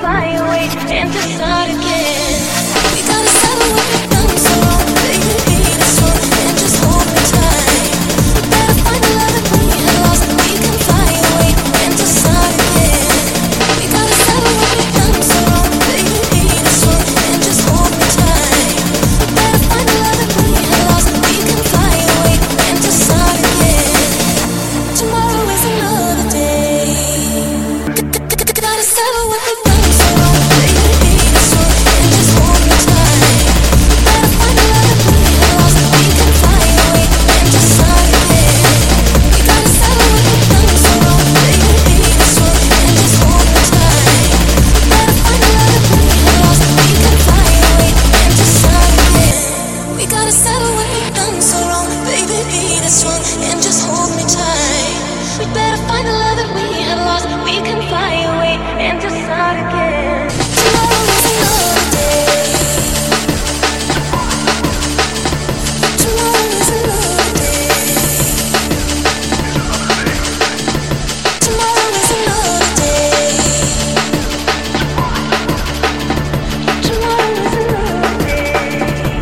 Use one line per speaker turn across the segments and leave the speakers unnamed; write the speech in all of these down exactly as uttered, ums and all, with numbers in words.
fly away and just start again. We gotta settle what we've done so wrong, baby, be this one and just hold me tight. We better find the love that we had lost, we can fly away and just start again. We gotta settle what we've done so wrong, baby, be this one and just hold me tight. We better find the love that we had lost, we can fly away and just start again. Tomorrow is another day. Gotta settle what we've done so wrong, baby, be this one and just hold me tight. We better find the love that we had lost, we can fly away and just start again. We gotta settle what we've done so wrong, baby, be this one and just hold me tight. We better find the love that we had lost, we can fly away and just start again. We gotta settle what we've done so wrong, baby, be this one and just hold me tight. We better find the love that we had lost, we can fly away and just start again. Tomorrow is another day. Tomorrow is another day. Tomorrow is another day. Tomorrow is another day.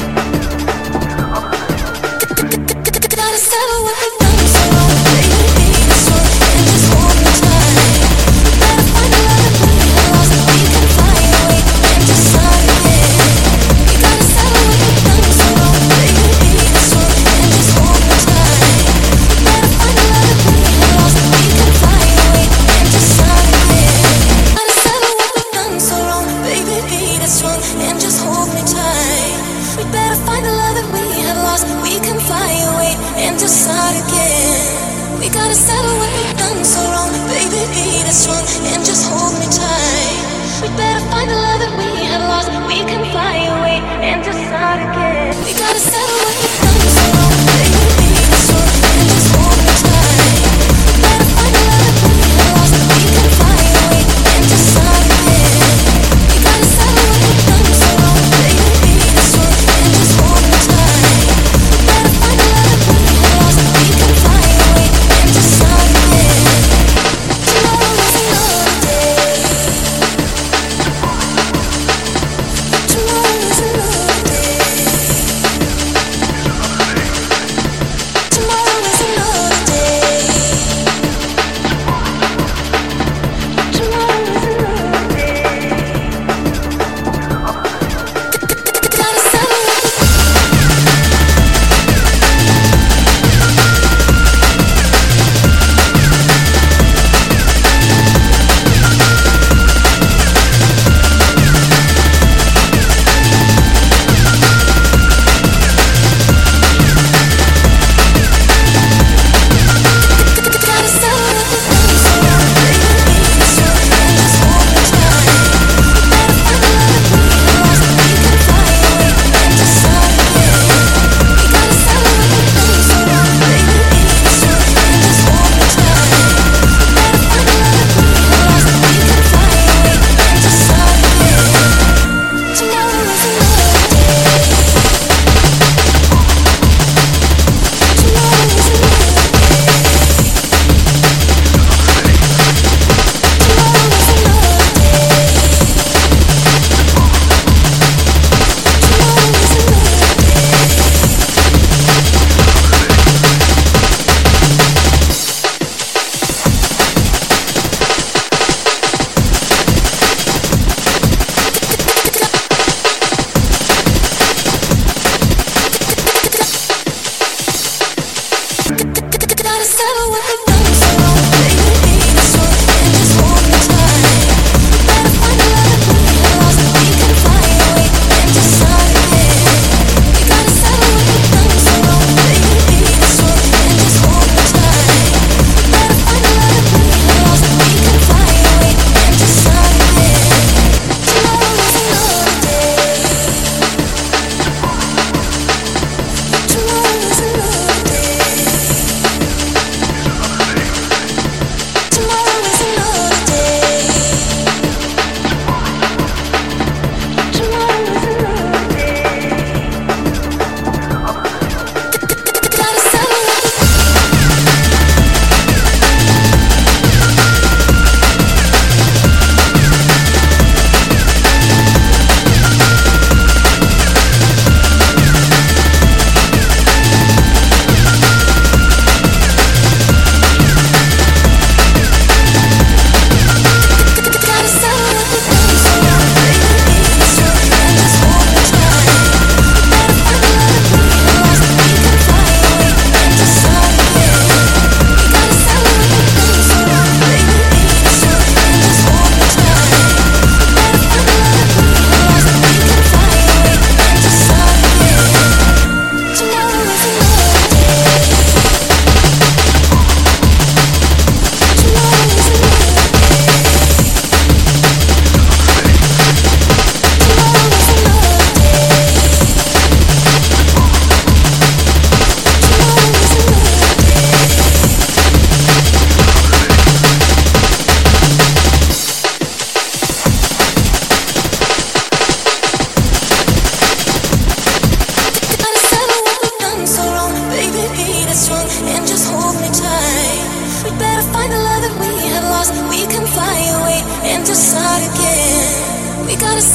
Gotta settle what we've done so wrong, baby, be this one and just hold me tight. We better find the love that we had lost, we can fly away and just start again. We gotta settle what we've done so wrong, baby, be this one and just hold me tight. We better find the love that we had lost, we can fly away and just start again. Gotta settle what we've done so wrong, baby, be this one and just hold me tight. We better find the love that we had lost, we can fly away and just start again. We gotta settle what we've done so wrong, baby, be this one and just hold me tight. We better find the love that we had lost, we can fly away and just start again. We gotta settle what we've done so wrong, baby, be this one and just hold me tight. We better find the love that we had lost, we can fly away and just start again. We gotta settle what we've done so wrong, baby, be this one and just hold me tight. We better find the love that we had lost, we can fly away and just start again. Tomorrow is another day.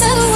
step away.